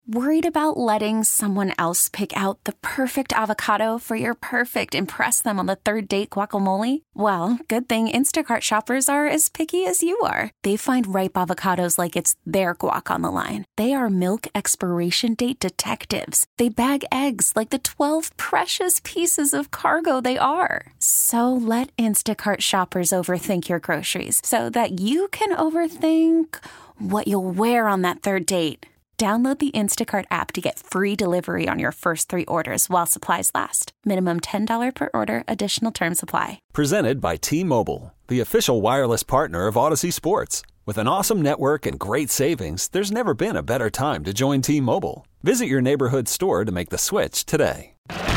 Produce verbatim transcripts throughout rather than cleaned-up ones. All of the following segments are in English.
Worried about letting someone else pick out the perfect avocado for your perfect impress them on the third date guacamole? Well, good thing Instacart shoppers are as picky as you are. They find ripe avocados like it's their guac on the line. They are milk expiration date detectives. They bag eggs like the twelve precious pieces of cargo they are. So let Instacart shoppers overthink your groceries so that you can overthink what you'll wear on that third date. Download the Instacart app to get free delivery on your first three orders while supplies last. Minimum ten dollars per order. Additional terms apply. Presented by T-Mobile, the official wireless partner of Odyssey Sports. With an awesome network and great savings, there's never been a better time to join T-Mobile. Visit your neighborhood store to make the switch today.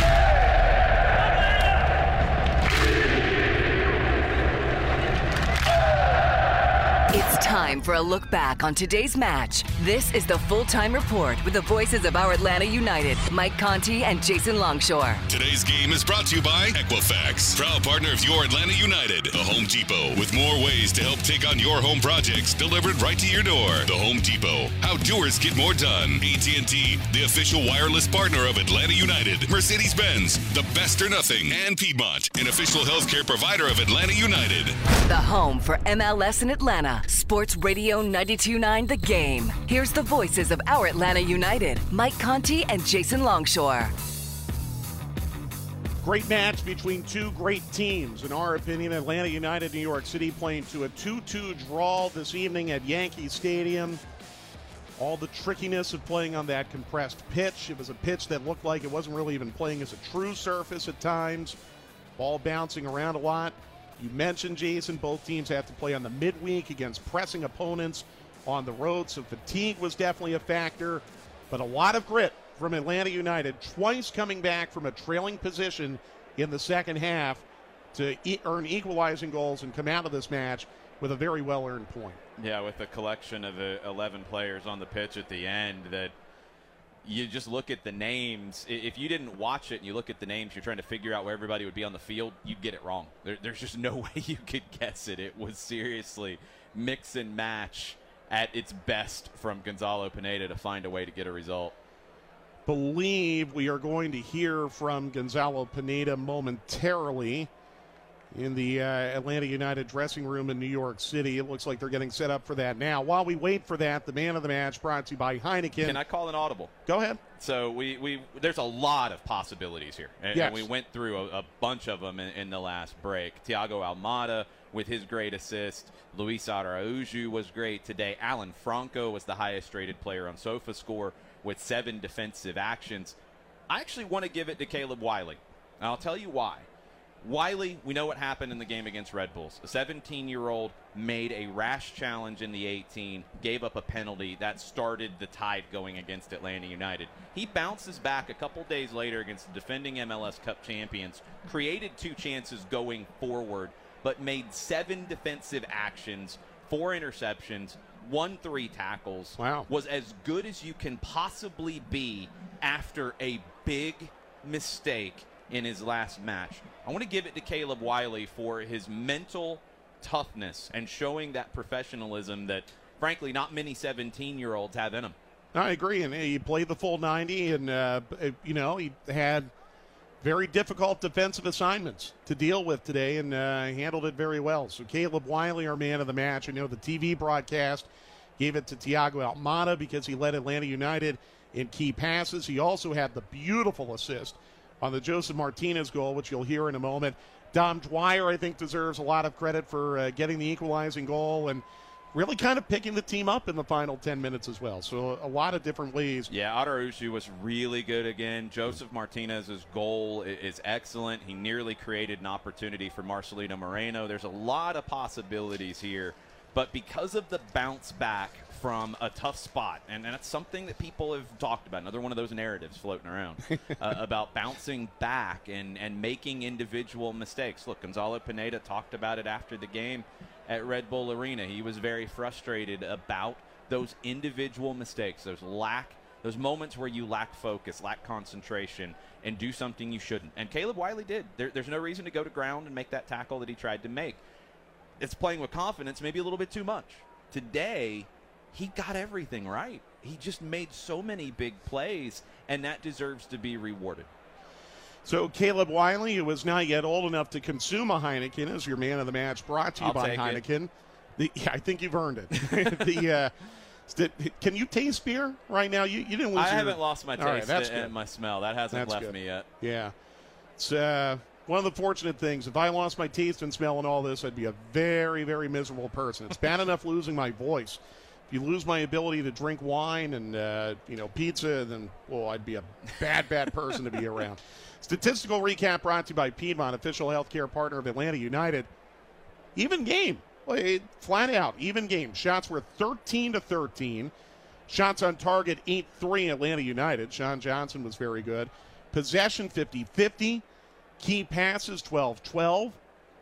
It's time for a look back on today's match. This is the Full-Time Report with the voices of our Atlanta United, Mike Conti and Jason Longshore. Today's game is brought to you by Equifax, proud partner of your Atlanta United. The Home Depot, with more ways to help take on your home projects delivered right to your door. The Home Depot, how doers get more done. A T and T, the official wireless partner of Atlanta United. Mercedes-Benz, the best or nothing. And Piedmont, an official healthcare provider of Atlanta United. The home for M L S in Atlanta. Sports Radio ninety-two point nine The Game. Here's the voices of our Atlanta United, Mike Conti and Jason Longshore. Great match between two great teams. In our opinion, Atlanta United, New York City playing to a two two draw this evening at Yankee Stadium. All the trickiness of playing on that compressed pitch. It was a pitch that looked like it wasn't really even playing as a true surface at times. Ball bouncing around a lot. You mentioned, Jason, both teams have to play on the midweek against pressing opponents on the road, so fatigue was definitely a factor, but a lot of grit from Atlanta United, twice coming back from a trailing position in the second half to e- earn equalizing goals and come out of this match with a very well-earned point. Yeah, with a collection of uh, eleven players on the pitch at the end that you just look at the names. If you didn't watch it and you look at the names, you're trying to figure out where everybody would be on the field, you'd get it wrong. There, there's just no way you could guess it. It was seriously mix and match at its best from Gonzalo Pineda to find a way to get a result. Believe we are going to hear from Gonzalo Pineda momentarily in the uh, Atlanta United dressing room in New York City. It looks like they're getting set up for that now. While we wait for that, the man of the match brought to you by Heineken. Can I call an audible? Go ahead. So we, we there's a lot of possibilities here. And, yes. and we went through a, a bunch of them in, in the last break. Thiago Almada with his great assist. Luis Araujo was great today. Alan Franco was the highest-rated player on SofaScore with seven defensive actions. I actually want to give it to Caleb Wiley. And I'll tell you why. Wiley, we know what happened in the game against Red Bulls. A seventeen-year-old made a rash challenge in the eighteen, gave up a penalty. That started the tide going against Atlanta United. He bounces back a couple days later against the defending M L S Cup champions, created two chances going forward, but made seven defensive actions, four interceptions, won three tackles. Wow. Was as good as you can possibly be after a big mistake in his last match. I want to give it to Caleb Wiley for his mental toughness and showing that professionalism that, frankly, not many seventeen-year-olds have in them. I agree, and he played the full ninety, and, uh, you know, he had very difficult defensive assignments to deal with today and uh, handled it very well. So Caleb Wiley, our man of the match. I know the T V broadcast gave it to Thiago Almada because he led Atlanta United in key passes. He also had the beautiful assist on the Joseph Martinez goal, which you'll hear in a moment. Dom Dwyer, I think, deserves a lot of credit for uh, getting the equalizing goal and really kind of picking the team up in the final ten minutes as well. So a lot of different ways. Yeah, Araujo was really good again. Joseph Martinez's goal is excellent. He nearly created an opportunity for Marcelino Moreno. There's a lot of possibilities here. But because of the bounce back from a tough spot, and, and that's something that people have talked about, another one of those narratives floating around, uh, about bouncing back and, and making individual mistakes. Look, Gonzalo Pineda talked about it after the game at Red Bull Arena. He was very frustrated about those individual mistakes, those lack, those moments where you lack focus, lack concentration, and do something you shouldn't. And Caleb Wiley did. There, there's no reason to go to ground and make that tackle that he tried to make. It's playing with confidence, maybe a little bit too much. Today, he got everything right. he just made so many big plays, and that deserves to be rewarded. So Caleb Wiley, who is not yet old enough to consume a Heineken, is your man of the match, brought to you I'll by take Heineken. The, yeah, I think you've earned it. the, uh, st- can you taste beer right now? You, you didn't lose I your... haven't lost my taste right, that's and good. my smell. That hasn't That's left good. me yet. Yeah. It's uh, one of the fortunate things. If I lost my taste and smell and all this, I'd be a very, very miserable person. It's bad enough losing my voice. If you lose my ability to drink wine and, uh, you know, pizza, then, well, I'd be a bad, bad person to be around. Statistical recap brought to you by Piedmont, official healthcare partner of Atlanta United. Even game. Like, flat out, even game. Shots were thirteen to thirteen. Shots on target, eight three Atlanta United. Sean Johnson was very good. Possession, fifty fifty. Key passes, twelve twelve.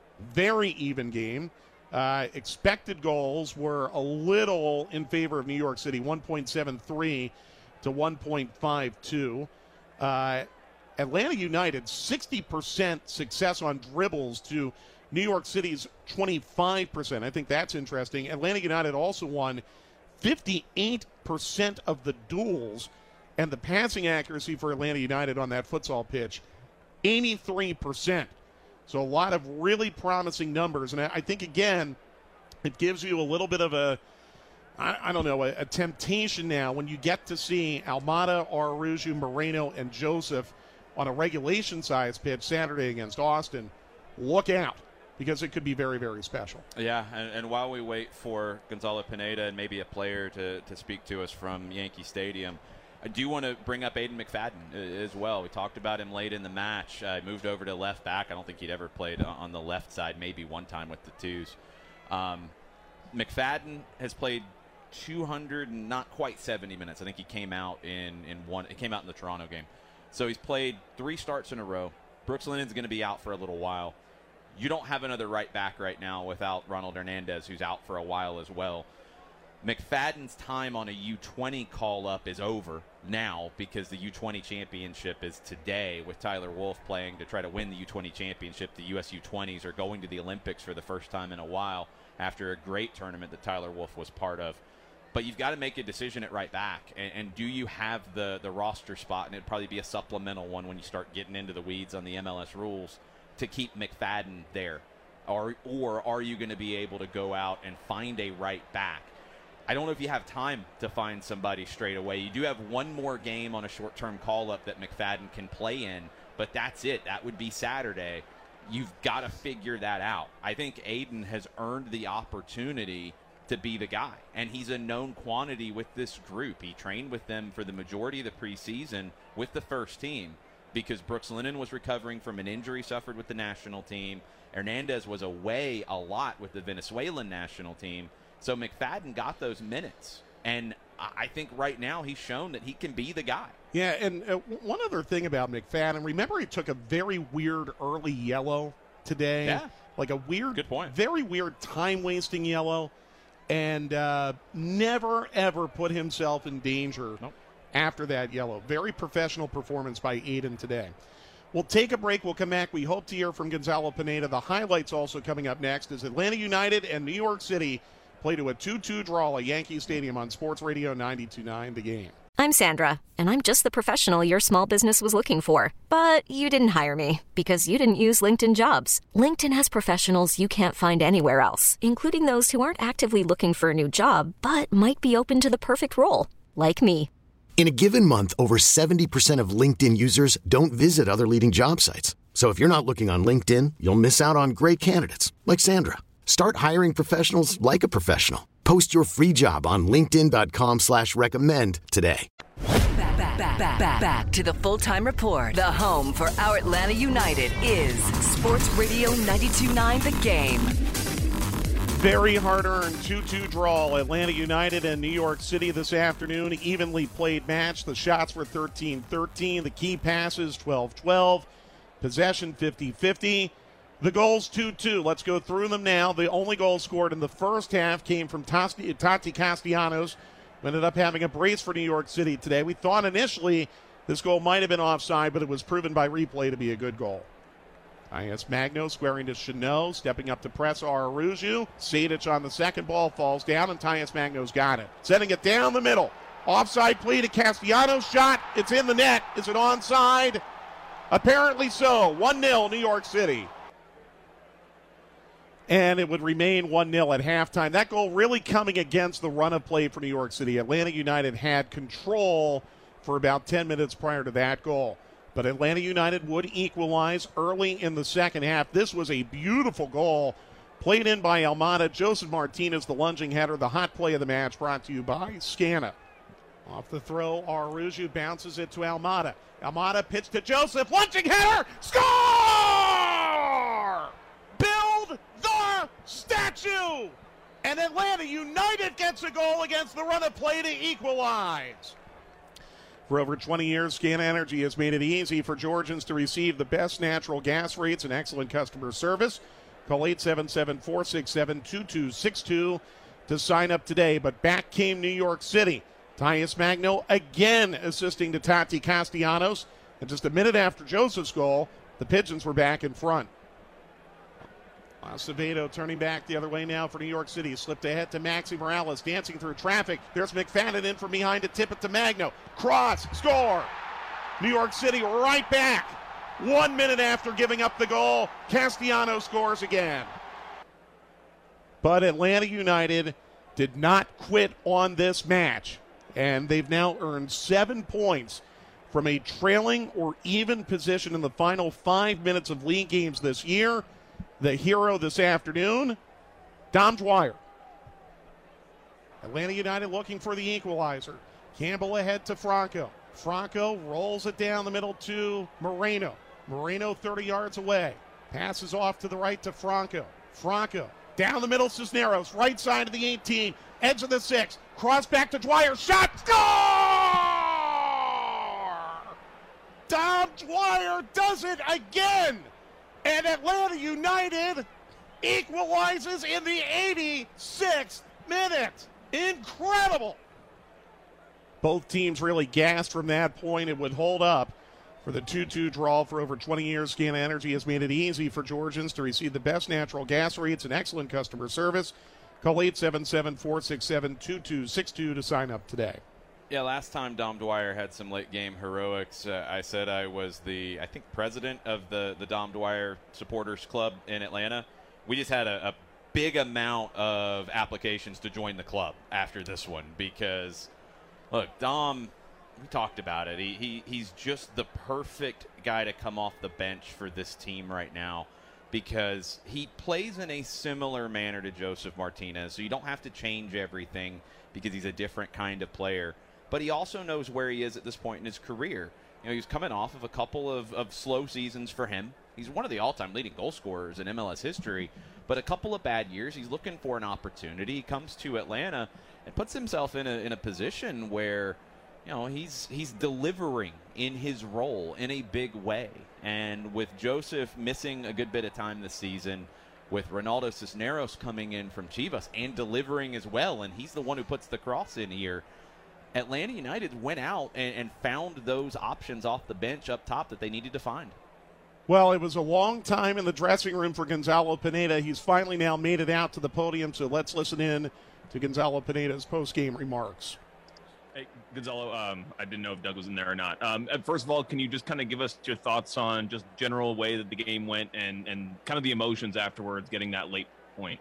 Very even game. Uh, expected goals were a little in favor of New York City, one point seven three to one point five two. Uh, Atlanta United, sixty percent success on dribbles to New York City's twenty-five percent. I think that's interesting. Atlanta United also won fifty-eight percent of the duels, and the passing accuracy for Atlanta United on that futsal pitch, eighty-three percent. So a lot of really promising numbers. And I think, again, it gives you a little bit of a, I, I don't know, a, a temptation now when you get to see Almada, Araujo, Moreno, and Joseph on a regulation-sized pitch Saturday against Austin. Look out, because it could be very, very special. Yeah, and, and while we wait for Gonzalo Pineda and maybe a player to, to speak to us from Yankee Stadium, I do want to bring up Aiden McFadden as well. We talked about him late in the match. I uh, moved over to left back. I don't think he'd ever played on the left side, maybe one time with the twos. Um, McFadden has played two hundred and not quite seventy minutes. I think he came out in, in one. It came out in the Toronto game. So he's played three starts in a row. Brooks Lennon's going to be out for a little while. You don't have another right back right now without Ronald Hernandez, who's out for a while as well. McFadden's time on a U twenty call-up is over now because the U twenty championship is today with Tyler Wolff playing to try to win the U twenty championship. The U S U twenties are going to the Olympics for the first time in a while after a great tournament that Tyler Wolff was part of. But you've got to make a decision at right back. And, and do you have the, the roster spot, and it'd probably be a supplemental one when you start getting into the weeds on the M L S rules, to keep McFadden there? Or, or are you going to be able to go out and find a right back? I don't know if you have time to find somebody straight away. You do have one more game on a short-term call-up that McFadden can play in, but that's it. That would be Saturday. You've got to figure that out. I think Aiden has earned the opportunity to be the guy, and he's a known quantity with this group. He trained with them for the majority of the preseason with the first team because Brooks Lennon was recovering from an injury suffered with the national team. Hernandez was away a lot with the Venezuelan national team. So McFadden got those minutes, and I think right now he's shown that he can be the guy. Yeah, and uh, one other thing about McFadden, remember he took a very weird early yellow today? Yeah. Like a weird, Good point. very weird time-wasting yellow, and uh, never, ever put himself in danger Nope. after that yellow. Very professional performance by Aiden today. We'll take a break. We'll come back. We hope to hear from Gonzalo Pineda. The highlights also coming up next is Atlanta United and New York City play to a two two draw at Yankee Stadium on Sports Radio ninety-two point nine The Game. I'm Sandra, and I'm just the professional your small business was looking for. But you didn't hire me because you didn't use LinkedIn Jobs. LinkedIn has professionals you can't find anywhere else, including those who aren't actively looking for a new job, but might be open to the perfect role, like me. In a given month, over seventy percent of LinkedIn users don't visit other leading job sites. So if you're not looking on LinkedIn, you'll miss out on great candidates like Sandra. Start hiring professionals like a professional. Post your free job on linkedin.com slash recommend today. Back, back, back, back, back, back to the Full-Time Report. The home for our Atlanta United is Sports Radio ninety-two point nine The Game. Very hard-earned two two draw. Atlanta United and New York City this afternoon. Evenly played match. The shots were thirteen thirteen. The key passes twelve twelve. Possession fifty fifty. The goals two two. Let's go through them now. The only goal scored in the first half came from Tati, Tati Castellanos, who ended up having a brace for New York City today. We thought initially this goal might have been offside, but it was proven by replay to be a good goal. I S Magno squaring to Chanot, stepping up to press Araujo. Sadic on the second ball falls down, and Tyus Magno's got it. Setting it down the middle. Offside plea to Castellanos. Shot. It's in the net. Is it onside? Apparently so. one nil New York City. And it would remain one nil at halftime. That goal really coming against the run of play for New York City. Atlanta United had control for about ten minutes prior to that goal. But Atlanta United would equalize early in the second half. This was a beautiful goal played in by Almada. Joseph Martinez, the lunging header, the hot play of the match, brought to you by Scana. Off the throw, Araujo bounces it to Almada. Almada pitched to Joseph, lunging header, score! Build the statue! And Atlanta United gets a goal against the run of play to equalize. For over twenty years, Scana Energy has made it easy for Georgians to receive the best natural gas rates and excellent customer service. Call eight seven seven, four six seven, two two six two to sign up today. But back came New York City. Tyus Magno again assisting to Tati Castellanos. And just a minute after Joseph's goal, the Pigeons were back in front. Acevedo turning back the other way now for New York City. Slipped ahead to Maxi Morales, dancing through traffic. There's McFadden in from behind to tip it to Magno. Cross, score. New York City right back. One minute after giving up the goal, Castellanos scores again. But Atlanta United did not quit on this match, and they've now earned seven points from a trailing or even position in the final five minutes of league games this year. The hero this afternoon, Dom Dwyer. Atlanta United looking for the equalizer. Campbell ahead to Franco. Franco rolls it down the middle to Moreno. Moreno thirty yards away. Passes off to the right to Franco. Franco down the middle, Cisneros. Right side of the eighteen. Edge of the six. Cross back to Dwyer. Shot. Score! Dom Dwyer does it again. And Atlanta United equalizes in the eighty-sixth minute. Incredible. Both teams really gassed from that point. It would hold up for the two two draw. For over twenty years, Scana Energy has made it easy for Georgians to receive the best natural gas rates and excellent customer service. Call eight seven seven, four six seven, two two six two to sign up today. Yeah, last time Dom Dwyer had some late-game heroics, uh, I said I was the, I think, president of the, the Dom Dwyer Supporters Club in Atlanta. We just had a, a big amount of applications to join the club after this one because, look, Dom, we talked about it. He, he He's just the perfect guy to come off the bench for this team right now because he plays in a similar manner to Joseph Martinez, so you don't have to change everything because he's a different kind of player. But he also knows where he is at this point in his career. You know, he's coming off of a couple of, of slow seasons for him. He's one of the all-time leading goal scorers in M L S history, but a couple of bad years. He's looking for an opportunity. He comes to Atlanta and puts himself in a in a position where, you know, he's he's delivering in his role in a big way. And with Joseph missing a good bit of time this season, with Ronaldo Cisneros coming in from Chivas and delivering as well, and he's the one who puts the cross in here, Atlanta United went out and, and found those options off the bench up top that they needed to find. Well, it was a long time in the dressing room for Gonzalo Pineda. He's finally now made it out to the podium, so let's listen in to Gonzalo Pineda's post-game remarks. Hey, Gonzalo, um, I didn't know if Doug was in there or not. Um, first of all, can you just kind of give us your thoughts on just general way that the game went and, and kind of the emotions afterwards, getting that late point?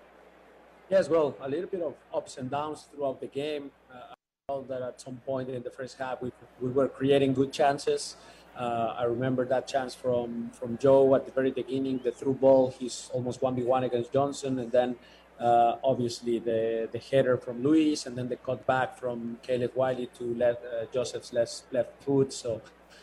Yes, well, a little bit of ups and downs throughout the game. Uh, I felt that at some point in the first half, we, we were creating good chances. Uh, I remember that chance from, from Joe at the very beginning, the through ball. He's almost one v one against Johnson, and then Uh, obviously, the, the header from Luis, and then the cut back from Caleb Wiley to let, uh, Joseph's left, left foot. So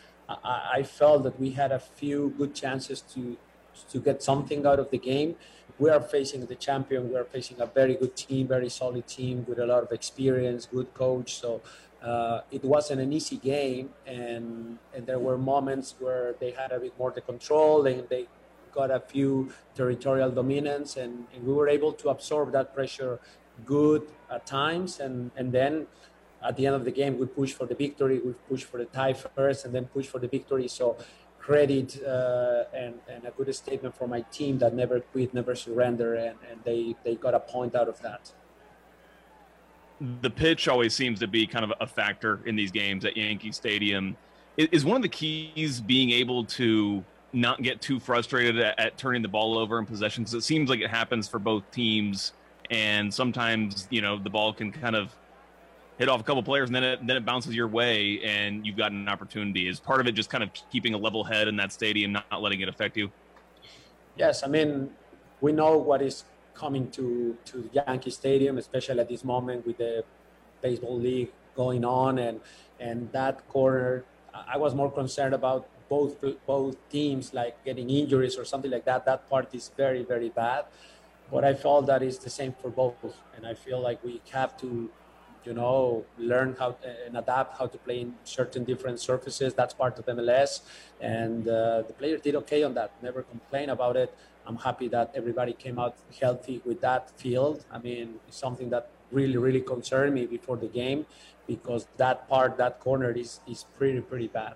I, I felt that we had a few good chances to to get something out of the game. We are facing the champion. We are facing a very good team, very solid team with a lot of experience, good coach. So uh, it wasn't an easy game, and and there were moments where they had a bit more the control, and they got a few territorial dominance, and, and we were able to absorb that pressure good at times. And, and then at the end of the game, we pushed for the victory. We pushed for the tie first and then pushed for the victory. So credit uh, and, and a good statement for my team that never quit, never surrender, and, and they, they got a point out of that. the pitch always seems to be kind of a factor in these games at Yankee Stadium. Is one of the keys being able to not get too frustrated at, at turning the ball over in possession? Because it seems like it happens for both teams, and sometimes, you know, the ball can kind of hit off a couple players and then it, then it bounces your way and you've got an opportunity. Is part of it just kind of keeping a level head in that stadium, not, not letting it affect you? Yes, I mean, we know what is coming to, to Yankee Stadium, especially at this moment with the baseball league going on, and and that corner, I was more concerned about both both teams like getting injuries or something like that. That part is very, very bad. But I felt that is the same for both, and I feel like we have to, you know, learn how to, and adapt how to play in certain different surfaces. That's part of M L S, and uh, the players did okay on that. Never complain about it. I'm happy that everybody came out healthy with that field. I mean, it's something that really, really concerned me before the game, because that part, that corner is is pretty, pretty bad.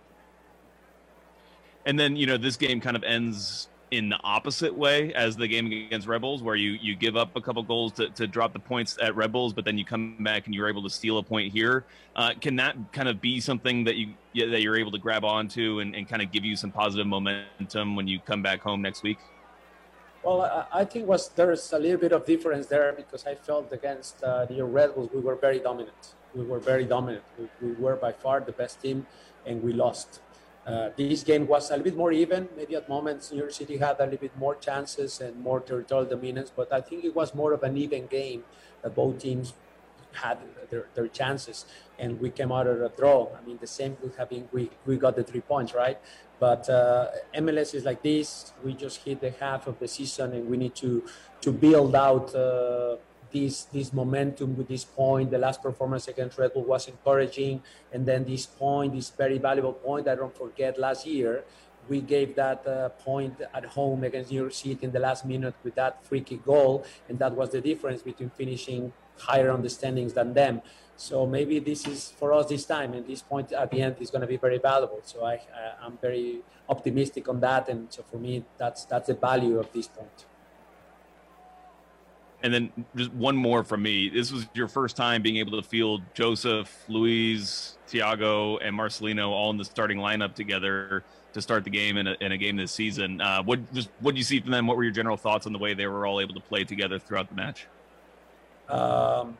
And then, you know, this game kind of ends in the opposite way as the game against Red Bulls, where you, you give up a couple goals to, to drop the points at Red Bulls, but then you come back and you're able to steal a point here. Uh, can that kind of be something that you that you're able to grab onto and, and kind of give you some positive momentum when you come back home next week? Well, I, I think was there's a little bit of difference there, because I felt against uh, the Red Bulls we were very dominant. We were very dominant. We, we were by far the best team, and we lost. Uh, this game was a little bit more even. Maybe at moments New York City had a little bit more chances and more territorial dominance, but I think it was more of an even game that both teams had their, their chances, and we came out of a draw. I mean, the same could have been, we, we got the three points, right? But uh, M L S is like this. We just hit the half of the season, and we need to to build out uh, this this momentum with this point. The last performance against Red Bull was encouraging, and then this point, this very valuable point. I don't forget last year, we gave that uh, point at home against New York City in the last minute with that free kick goal, and that was the difference between finishing higher on the standings than them. So maybe this is for us this time, and this point at the end is going to be very valuable. So I, I, I'm very optimistic on that, and so for me, that's that's the value of this point. And then just one more from me. This was your first time being able to field Joseph, Luis, Thiago, and Marcelino all in the starting lineup together to start the game in a, in a game this season. Uh, what just what did you see from them? What were your general thoughts on the way they were all able to play together throughout the match? Um,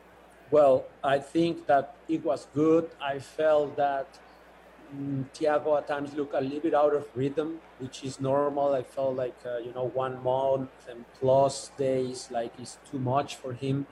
well, I think that it was good. I felt that um, Thiago at times looked a little bit out of rhythm, which is normal. I felt like, uh, you know, one month and plus days, like it's too much for him.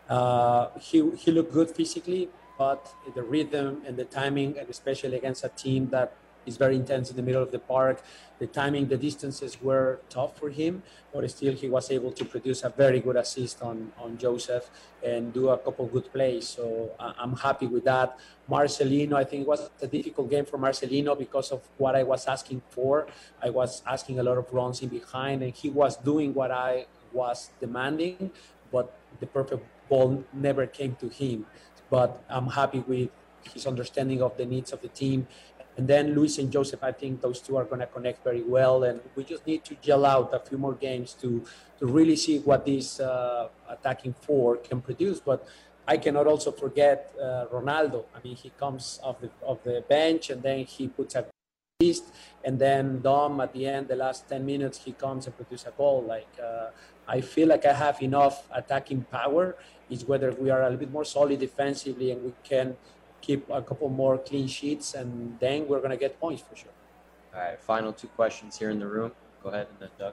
Uh, he, he looked good physically, but the rhythm and the timing, and especially against a team that is very intense in the middle of the park, the timing, the distances were tough for him, but still he was able to produce a very good assist on, on Joseph and do a couple good plays. So I'm happy with that. Marcelino, I think it was a difficult game for Marcelino because of what I was asking for. I was asking a lot of runs in behind, and he was doing what I was demanding, but the perfect ball never came to him. But I'm happy with his understanding of the needs of the team. And then Luis and Joseph, I think those two are going to connect very well. And we just need to gel out a few more games to, to really see what this uh, attacking four can produce. But I cannot also forget uh, Ronaldo. I mean, he comes off the, off the bench, and then he puts a assist. And then Dom, at the end, the last ten minutes, he comes and produces a goal. Like, uh, I feel like I have enough attacking power. It's whether we are a little bit more solid defensively and we can keep a couple more clean sheets, and then we're going to get points for sure. All right, final two questions here in the room. Go ahead, and then Doug.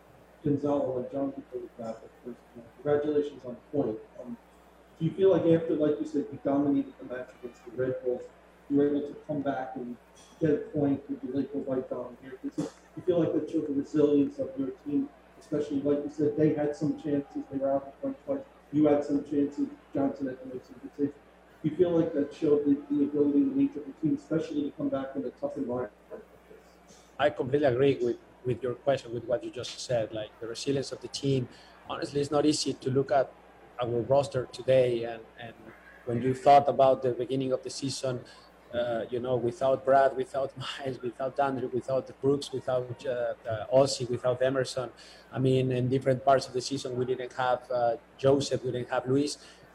Gonzalo and John, first, congratulations on the point. Um, do you feel like after, like you said, you dominated the match against the Red Bulls, you were able to come back and get a point with the Lakewood White down here? Because you feel like that showed the resilience of your team, especially like you said, they had some chances, they were out in front twice. You had some chances, Johnson had to make some good saves. You feel like that showed the, the ability and the nature of the team, especially to come back in a tough environment like this? I completely agree with, with your question, with what you just said. Like, the resilience of the team. Honestly, it's not easy to look at our roster today. And, and when you thought about the beginning of the season, uh, you know, without Brad, without Miles, without Andrew, without the Brooks, without uh, uh, Ozzy, without Emerson. I mean, in different parts of the season, we didn't have uh, Joseph, we didn't have Luis.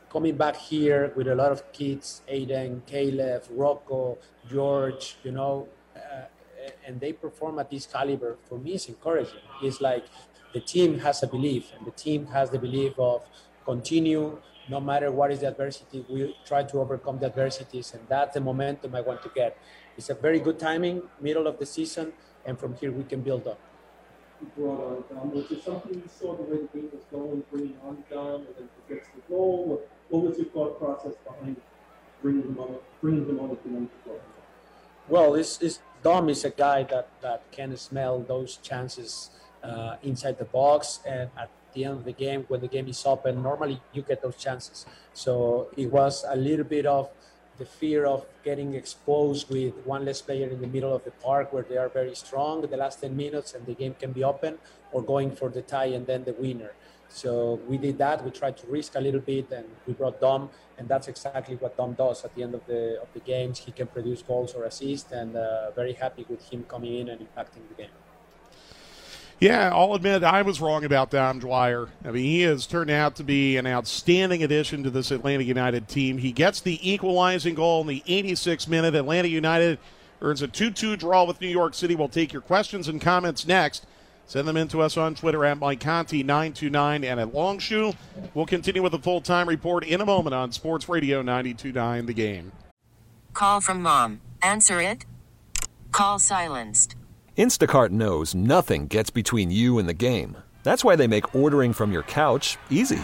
coming back here with a lot of kids, Aiden, Caleb, Rocco, George, you know, uh, and they perform at this caliber, for me, it's encouraging. It's like the team has a belief, and the team has the belief of continue, no matter what is the adversity, we try to overcome the adversities, and that's the momentum I want to get. It's a very good timing, middle of the season, and from here we can build up. You brought on Dom. Was there something you saw the way the game was going, bringing on Dom, and then he gets the goal? What, what was your thought process behind bringing him on, bringing him on at the end of the goal? Well, it's, it's, Dom is a guy that, that can smell those chances uh, inside the box, and at the end of the game, when the game is open, normally you get those chances. So it was a little bit of the fear of getting exposed with one less player in the middle of the park where they are very strong in the last ten minutes and the game can be open, or going for the tie and then the winner. So we did that. We tried to risk a little bit, and we brought Dom, and that's exactly what Dom does at the end of the of the games. He can produce goals or assists, and uh, very happy with him coming in and impacting the game. Yeah, I'll admit I was wrong about Dom Dwyer. I mean, he has turned out to be an outstanding addition to this Atlanta United team. He gets the equalizing goal in the eighty-sixth minute. Atlanta United earns a two two draw with New York City. We'll take your questions and comments next. Send them in to us on Twitter at Mike Conti nine two nine and at Longshoe. We'll continue with the full-time report in a moment on Sports Radio ninety-two point nine The Game. Call from mom. Answer it. Call silenced. Instacart knows nothing gets between you and the game. That's why they make ordering from your couch easy.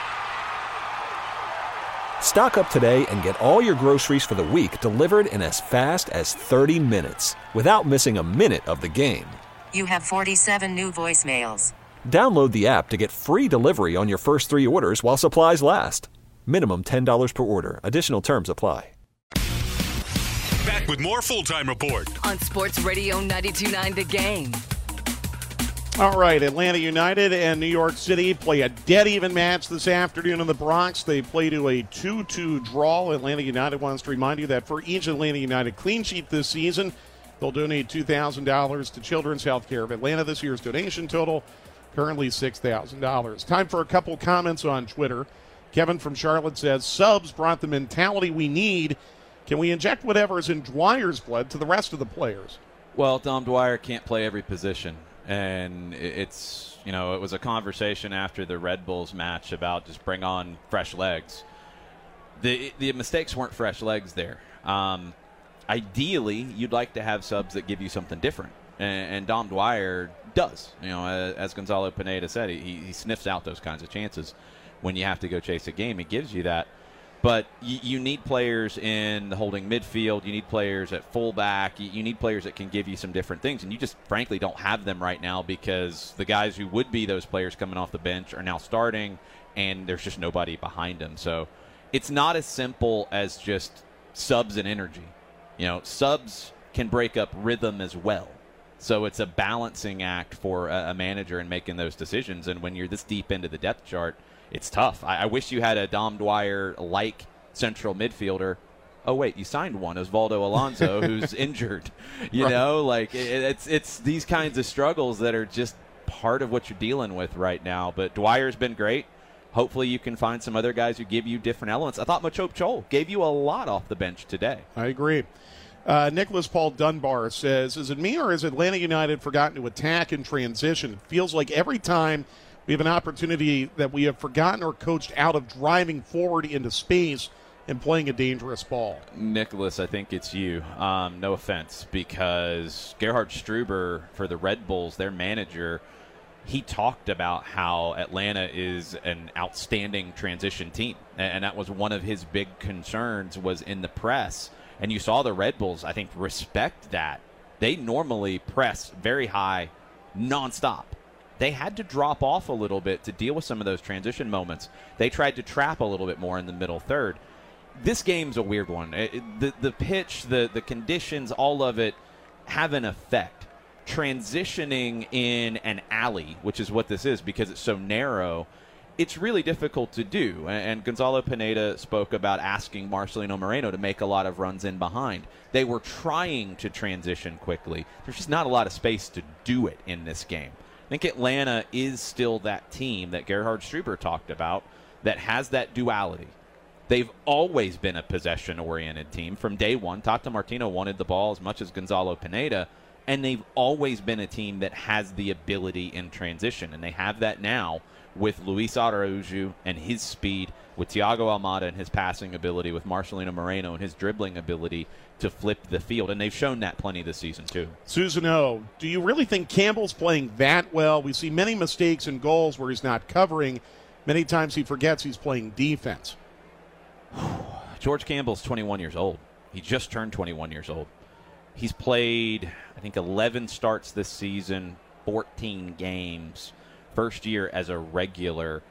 Stock up today and get all your groceries for the week delivered in as fast as thirty minutes without missing a minute of the game. You have forty-seven new voicemails. Download the app to get free delivery on your first three orders while supplies last. Minimum ten dollars per order. Additional terms apply. Back with more Full-Time Report on Sports Radio ninety-two point nine The Game. All right, Atlanta United and New York City play a dead-even match this afternoon in the Bronx. They play to a two two draw. Atlanta United wants to remind you that for each Atlanta United clean sheet this season, they'll donate two thousand dollars to Children's Healthcare of Atlanta. This year's donation total, currently six thousand dollars. Time for a couple comments on Twitter. Kevin from Charlotte says, subs brought the mentality we need. Can we inject whatever is in Dwyer's blood to the rest of the players? Well, Dom Dwyer can't play every position. And it's, you know, it was a conversation after the Red Bulls match about just bring on fresh legs. The the mistakes weren't fresh legs there. Um, ideally, you'd like to have subs that give you something different. And, and Dom Dwyer does. You know, as, as Gonzalo Pineda said, he, he sniffs out those kinds of chances. When you have to go chase a game, he gives you that. But you, you need players in the holding midfield. You need players at fullback. You, you need players that can give you some different things. And you just, frankly, don't have them right now because the guys who would be those players coming off the bench are now starting, and there's just nobody behind them. So it's not as simple as just subs and energy. You know, subs can break up rhythm as well. So it's a balancing act for a, a manager in making those decisions. And when you're this deep into the depth chart, it's tough. I, I wish you had a Dom Dwyer-like central midfielder. Oh, wait, you signed one, Osvaldo Alonso, who's injured. You right. know, like it, it's it's these kinds of struggles that are just part of what you're dealing with right now. But Dwyer's been great. Hopefully you can find some other guys who give you different elements. I thought Machop Chol gave you a lot off the bench today. I agree. Uh, Nicholas Paul Dunbar says, is it me or has Atlanta United forgotten to attack and transition? It feels like every time we have an opportunity that we have forgotten or coached out of driving forward into space and playing a dangerous ball. Nicholas, I think it's you. Um, no offense, because Gerhard Struber for the Red Bulls, their manager, he talked about how Atlanta is an outstanding transition team. And that was one of his big concerns was in the press. And you saw the Red Bulls, I think, respect that. They normally press very high, nonstop. They had to drop off a little bit to deal with some of those transition moments. They tried to trap a little bit more in the middle third. This game's a weird one. It, it, the, the pitch, the, the conditions, all of it have an effect. Transitioning in an alley, which is what this is because it's so narrow, it's really difficult to do. And, and Gonzalo Pineda spoke about asking Marcelino Moreno to make a lot of runs in behind. They were trying to transition quickly. There's just not a lot of space to do it in this game. I think Atlanta is still that team that Gerhard Struber talked about that has that duality. They've always been a possession-oriented team. From day one, Tata Martino wanted the ball as much as Gonzalo Pineda, and they've always been a team that has the ability in transition, and they have that now with Luis Araujo and his speed, with Thiago Almada and his passing ability, with Marcelino Moreno and his dribbling ability to flip the field, and they've shown that plenty this season too. Susan O, do you really think Campbell's playing that well? We see many mistakes and goals where he's not covering. Many times he forgets he's playing defense. George Campbell's twenty-one years old. He just turned twenty-one years old. He's played, I think, eleven starts this season, fourteen games. First year as a regular.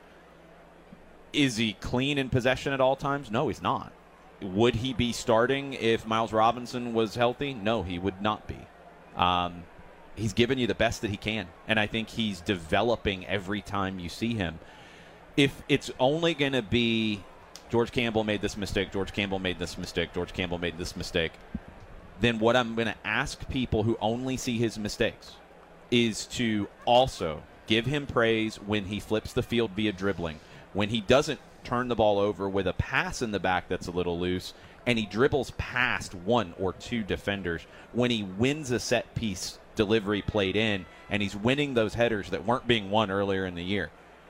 Is he clean in possession at all times? No, he's not. Would he be starting if Miles Robinson was healthy? No, he would not be. Um, he's given you the best that he can, and I think he's developing every time you see him. If it's only going to be George Campbell made this mistake, George Campbell made this mistake, George Campbell made this mistake, then what I'm going to ask people who only see his mistakes is to also give him praise when he flips the field via dribbling, when he doesn't turn the ball over with a pass in the back that's a little loose, and he dribbles past one or two defenders, when he wins a set piece delivery played in, and he's winning those headers that weren't being won earlier in the year.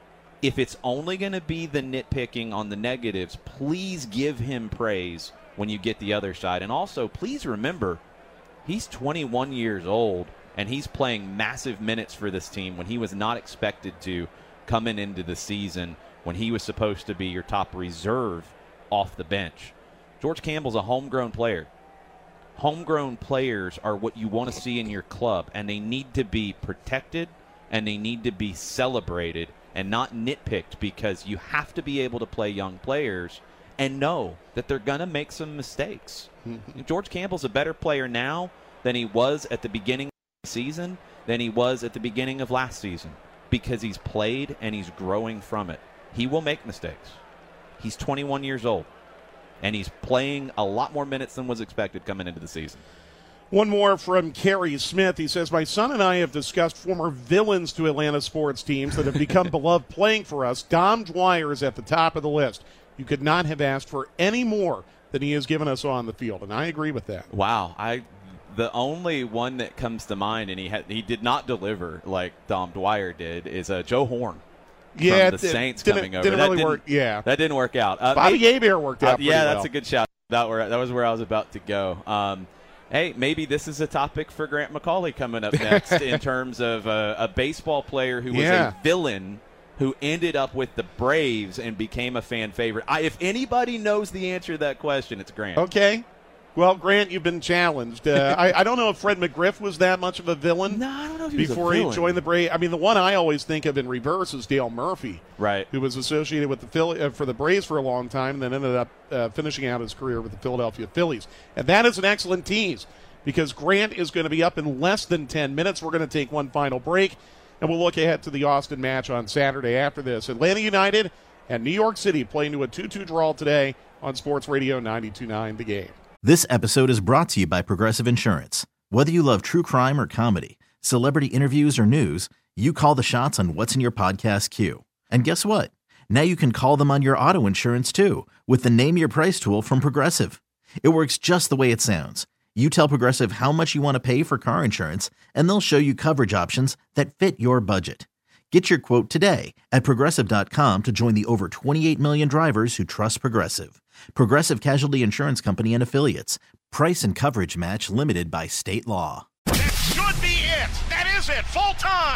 If it's only going to be the nitpicking on the negatives, please give him praise when you get the other side. And also, please remember, he's twenty-one years old, and he's playing massive minutes for this team when he was not expected to coming into the season, when he was supposed to be your top reserve off the bench. George Campbell's a homegrown player. Homegrown players are what you want to see in your club, and they need to be protected, and they need to be celebrated and not nitpicked, because you have to be able to play young players and know that they're going to make some mistakes. George Campbell's a better player now than he was at the beginning of the season, than he was at the beginning of last season, because he's played and he's growing from it. He will make mistakes. He's twenty-one years old, and he's playing a lot more minutes than was expected coming into the season. One more from Kerry Smith. He says, my son and I have discussed former villains to Atlanta sports teams that have become beloved playing for us. Dom Dwyer is at the top of the list. You could not have asked for any more than he has given us on the field, and I agree with that. Wow. I the only one that comes to mind, and he had, he did not deliver like Dom Dwyer did, is uh, Joe Horn. Yeah, from the it, Saints didn't, coming over. Didn't that really didn't work. Yeah, that didn't work out. Uh, Bobby maybe, Hebert worked out. Uh, yeah, pretty that's well. a good shout. That were that was where I was about to go. Um, hey, maybe this is a topic for Grant McCauley coming up next in terms of uh, a baseball player who was yeah. a villain who ended up with the Braves and became a fan favorite. I, if anybody knows the answer to that question, it's Grant. Okay. Well, Grant, you've been challenged. Uh, I, I don't know if Fred McGriff was that much of a villain. No, I don't know if he before was a villain. he joined the Braves. I mean, the one I always think of in reverse is Dale Murphy, right? Who was associated with the Philly, uh, for the Braves for a long time, and then ended up uh, finishing out his career with the Philadelphia Phillies. And that is an excellent tease, because Grant is going to be up in less than ten minutes. We're going to take one final break, and we'll look ahead to the Austin match on Saturday after this. Atlanta United and New York City playing to a two two draw today on Sports Radio ninety-two point nine The Game. This episode is brought to you by Progressive Insurance. Whether you love true crime or comedy, celebrity interviews or news, you call the shots on what's in your podcast queue. And guess what? Now you can call them on your auto insurance too, with the Name Your Price tool from Progressive. It works just the way it sounds. You tell Progressive how much you want to pay for car insurance, and they'll show you coverage options that fit your budget. Get your quote today at Progressive dot com to join the over twenty-eight million drivers who trust Progressive. Progressive Casualty Insurance Company and Affiliates. Price and coverage match limited by state law. That should be it. That is it. Full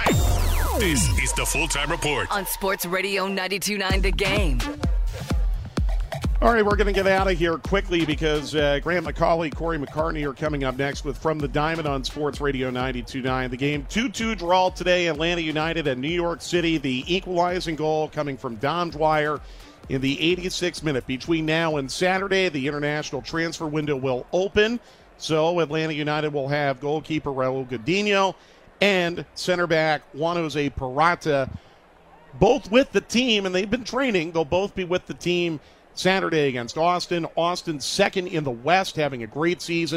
time. This is the Full Time Report on Sports Radio ninety-two point nine The Game. All right, we're going to get out of here quickly because uh, Grant McCauley, Corey McCartney are coming up next with From the Diamond on Sports Radio ninety-two point nine The Game. two two draw today, Atlanta United and New York City. The equalizing goal coming from Dom Dwyer in the eighty-sixth minute. Between now and Saturday, the international transfer window will open. So Atlanta United will have goalkeeper Raul Godinho and center back Juan Jose Purata both with the team, and they've been training. They'll both be with the team Saturday against Austin. Austin second in the West, having a great season.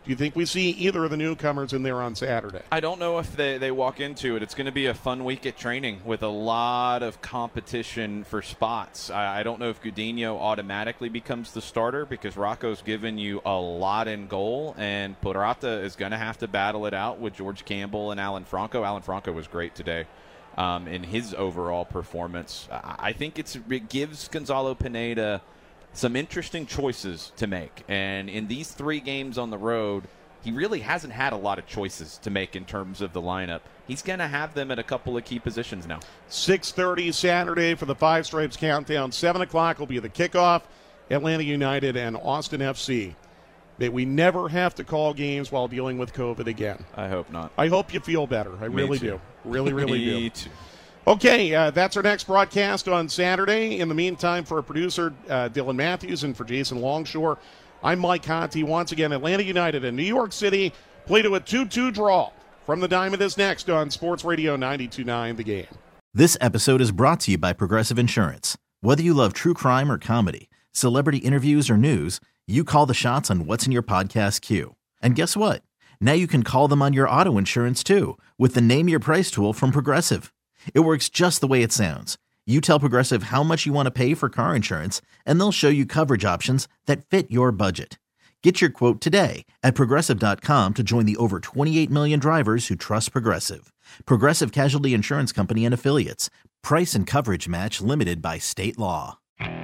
Do you think we see either of the newcomers in there on Saturday? I don't know if they, they walk into it. It's going to be a fun week at training with a lot of competition for spots. I, I don't know if Gudiño automatically becomes the starter because Rocco's given you a lot in goal, and Purata is going to have to battle it out with George Campbell and Alan Franco. Alan Franco was great today um, in his overall performance. I, I think it's, it gives Gonzalo Pineda some interesting choices to make. And in these three games on the road, he really hasn't had a lot of choices to make in terms of the lineup. He's going to have them at a couple of key positions now. six thirty Saturday for the Five Stripes Countdown. seven o'clock will be the kickoff. Atlanta United and Austin F C. May we never have to call games while dealing with COVID again. I hope not. I hope you feel better. I Me really too. do. Really, really Me do. too. Okay, uh, that's our next broadcast on Saturday. In the meantime, for our producer, uh, Dylan Matthews, and for Jason Longshore, I'm Mike Conti. Once again, Atlanta United and New York City play to a two two draw. From the Diamond is next on Sports Radio ninety-two point nine The Game. This episode is brought to you by Progressive Insurance. Whether you love true crime or comedy, celebrity interviews or news, you call the shots on what's in your podcast queue. And guess what? Now you can call them on your auto insurance too with the Name Your Price tool from Progressive. It works just the way it sounds. You tell Progressive how much you want to pay for car insurance, and they'll show you coverage options that fit your budget. Get your quote today at Progressive dot com to join the over twenty-eight million drivers who trust Progressive. Progressive Casualty Insurance Company and Affiliates. Price and coverage match limited by state law.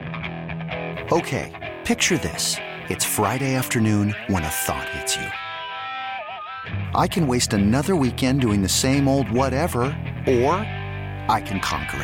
Okay, picture this. It's Friday afternoon when a thought hits you. I can waste another weekend doing the same old whatever, or I can conquer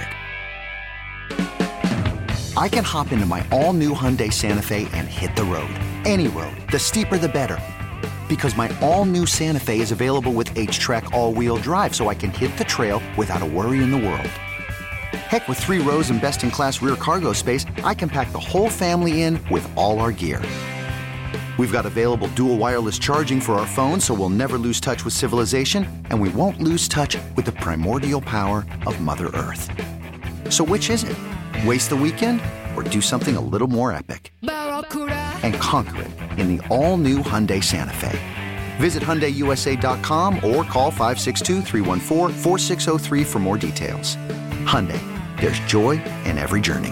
it. I can hop into my all-new Hyundai Santa Fe and hit the road. Any road. The steeper, the better. Because my all-new Santa Fe is available with H-Track all-wheel drive, so I can hit the trail without a worry in the world. Heck, with three rows and best-in-class rear cargo space, I can pack the whole family in with all our gear. We've got available dual wireless charging for our phones, so we'll never lose touch with civilization, and we won't lose touch with the primordial power of Mother Earth. So which is it? Waste the weekend or do something a little more epic? And conquer it in the all-new Hyundai Santa Fe. Visit Hyundai U S A dot com or call five six two, three one four, four six zero three for more details. Hyundai, there's joy in every journey.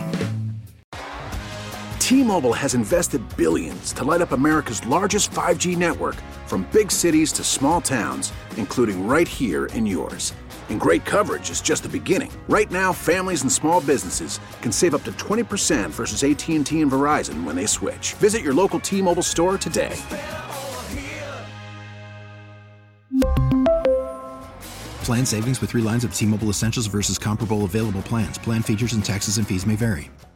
T-Mobile has invested billions to light up America's largest five G network, from big cities to small towns, including right here in yours. And great coverage is just the beginning. Right now, families and small businesses can save up to twenty percent versus A T and T and Verizon when they switch. Visit your local T-Mobile store today. Plan savings with three lines of T-Mobile Essentials versus comparable available plans. Plan features and taxes and fees may vary.